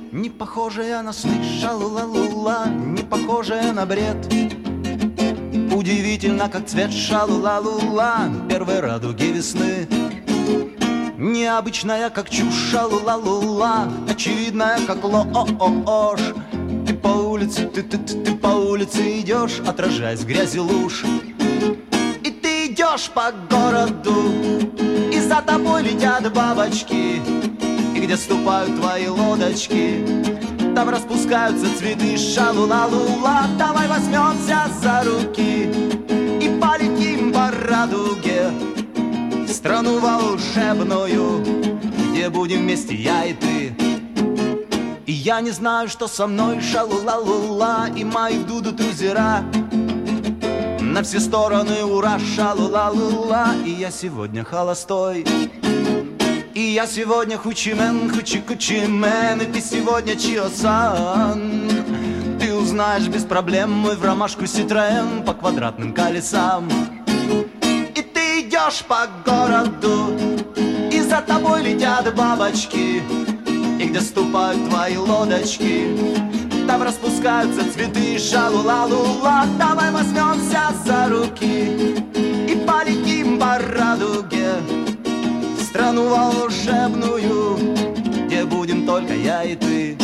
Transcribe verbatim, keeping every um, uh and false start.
Не похожая на сны, шалу-ла-лу-ла, не похожая на бред. Удивительно, как цвет шалу-ла-лу-ла первой радуги весны. Необычная, как чушь, шалу-ла-лу-ла, очевидная, как ложь. Ты по улице, ты, ты, ты, ты по улице идешь, отражаясь в грязи луж. И ты идешь по городу, и за тобой летят бабочки. И где ступают твои лодочки, там распускаются цветы, шалу-ла-лу-ла. Давай возьмемся за руки и полетим по радуге в страну волшебную, где будем вместе я и ты. И я не знаю, что со мной, шалу-ла-лу-ла, и мои в дуду друзья. На все стороны ура, шалу-ла-лу-ла, и я сегодня холостой. И я сегодня хучимен, хучи-кучимен, и ты сегодня Чио-сан. Ты узнаешь без проблем мой в ромашку Ситроен по квадратным колесам. И ты идешь по городу, и за тобой летят бабочки. И где ступают твои лодочки, там распускаются цветы, шалу-ла-лу-ла. Давай возьмемся за руки и полетим по радуге в страну волшебную, где будем только я и ты.